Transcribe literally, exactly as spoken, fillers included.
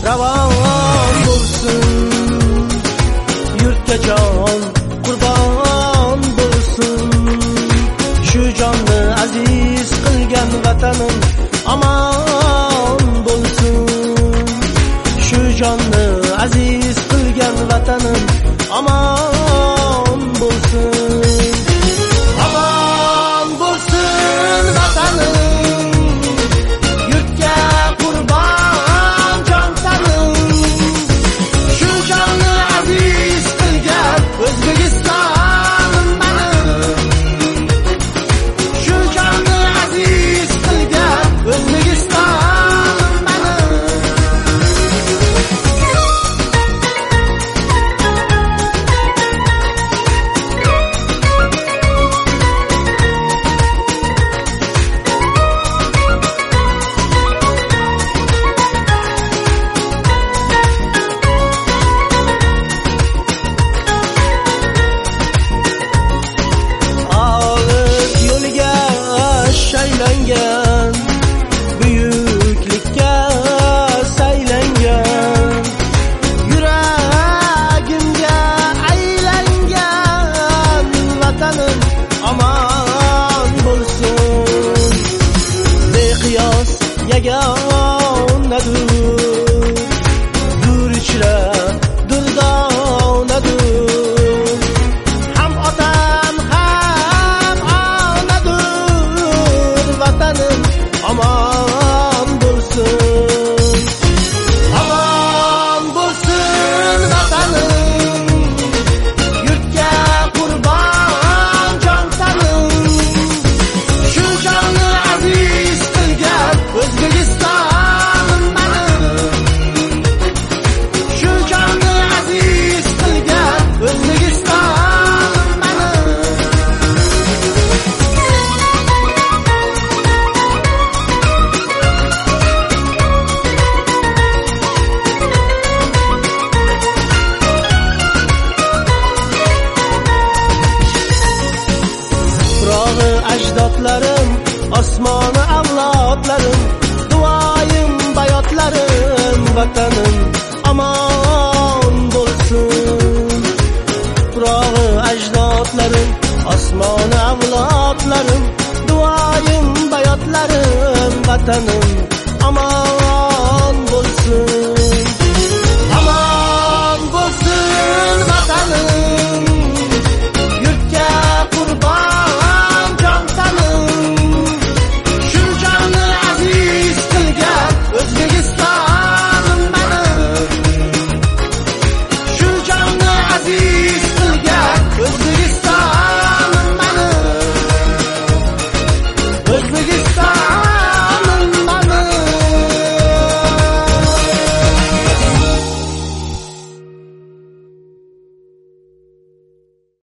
ravon bo'lsin, yurtga jon qurbon bo'lsin. Shu jonni aziz qilgan vatanim aman bo'lsin. Shu jonni aziz qilgan vatanim aman bo'lsin. Aman bo'lsin vatanim, yurtga qurbon jon tanim. Shu jonni aziz qilgan O'zbekiston mening. Shu jonni aziz qilgan O'zbekiston mening. Olis yo'liga shaylangan, buyuklikka saylangan, yuragimga aylangan vatanim aman bo'lsin. Beqiyos yagonadir, dur ichra duldonadir. Ham otam ham onadir, vatanim aman bo'lsin. Aman bo'lsin vatanim, yurtga qurbon jon tanim. Shu jonni aziz qilgan O'zbekiston mening. Shu jonni aziz qilgan O'zbekiston mening. Tuprog'i ajdodlarim, osmoni avlodlarim, duoyim bayotlarim, vatanim aman bo'lsin. Tuprog'i ajdodlarim, osmoni avlodlarim, duoyim bayotlarim, vatanim aman bo'lsin.